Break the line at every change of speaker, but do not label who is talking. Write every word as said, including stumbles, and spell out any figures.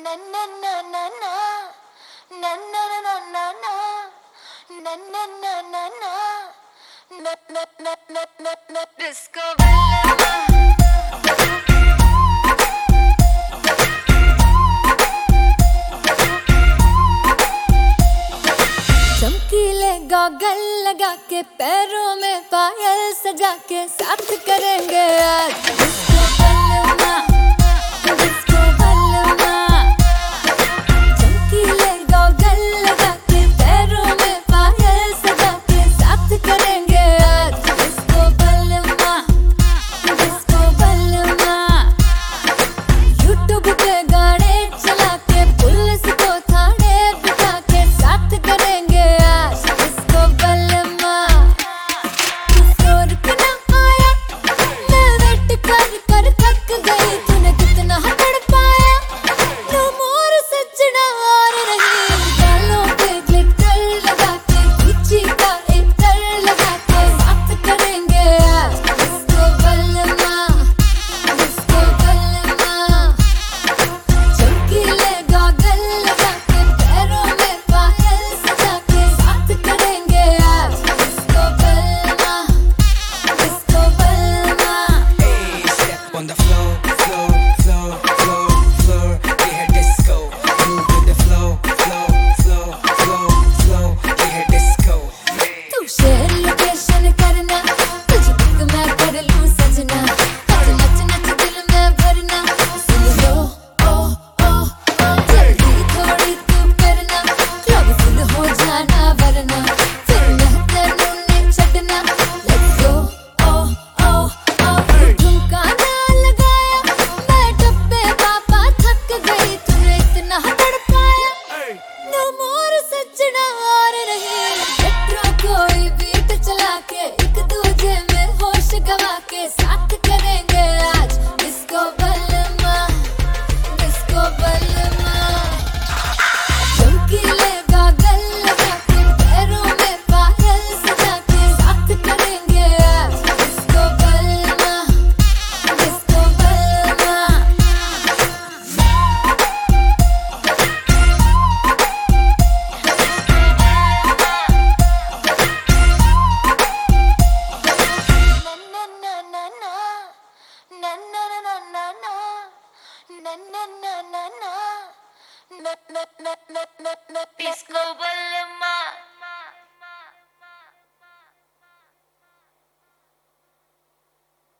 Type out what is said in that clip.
चमकीले गॉगल लगा के पैरों में पायल सजा के साथ करेंगे आज डिस्को बल्लमा, डिस्को बल्लमा। चमकीले गॉगल लगा के पैरों में पायल सजा के साथ करेंगे आज disco Ballama, disco Ballama. YouTube पे गाने चला के पुलिस को थाने बिठा के साथ करेंगे आज डिस्को बल्लमा। तू रुकना आया, मैं वेट कर कर थक गई, तूने कितना तड़पाया। नो मोर सजना और रही, गालों पे ग्लिटर लगा के गुच्ची का इत्र लगा के साथ करेंगे आज डिस्को बल्लमा, डिस्को बल्लमा। चमकीले गॉगल लगा के पैरों में पायल सजा के साथ करेंगे आज disco Ballama, disco Ballama.
Hey, step on the floor, floor, floor, floor, floor. We hit disco. Move with the flow, flow, flow, flow, flow. We hit disco.
तू शेयर लोकेशन करना, तुझे पिक मैं कर लूं सजना। नच नच नच दिल में भरना, सुन लो ओ ओ ओ। जल्दी थोड़ी तू करना, क्लब फुल हो जाना वरना फिर मैं तेनू नहीं छड्डना। Let's go ओ ओ ओ। ठुमका ना लगाया, मैं डब्बे पापा थक गई, तूने इतना तड़पाया। नो मोर सजना और रही, मेट्रो कोई बीट चला के एक दूजे में होश गवा के साथ करेंगे आज डिस्को बल्लमा, डिस्को बल्लमा। चमकीले गॉगल लगा के पैरों में पायल सजा के साथ करेंगे आज disco Ballama, disco Ballama.
Disco Ballama.